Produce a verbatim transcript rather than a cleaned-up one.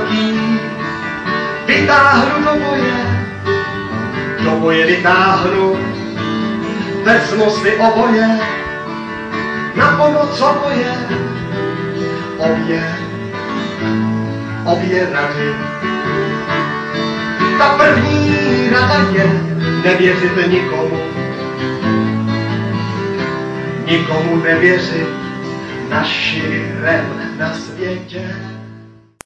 velký, vytáhnu do boje, do boje vytáhnu, vezmu si oboje, na pomoc oboje, obě, obě rady. Ta první rada je nevěřit nikomu, nikomu nevěřit, naširem na světě.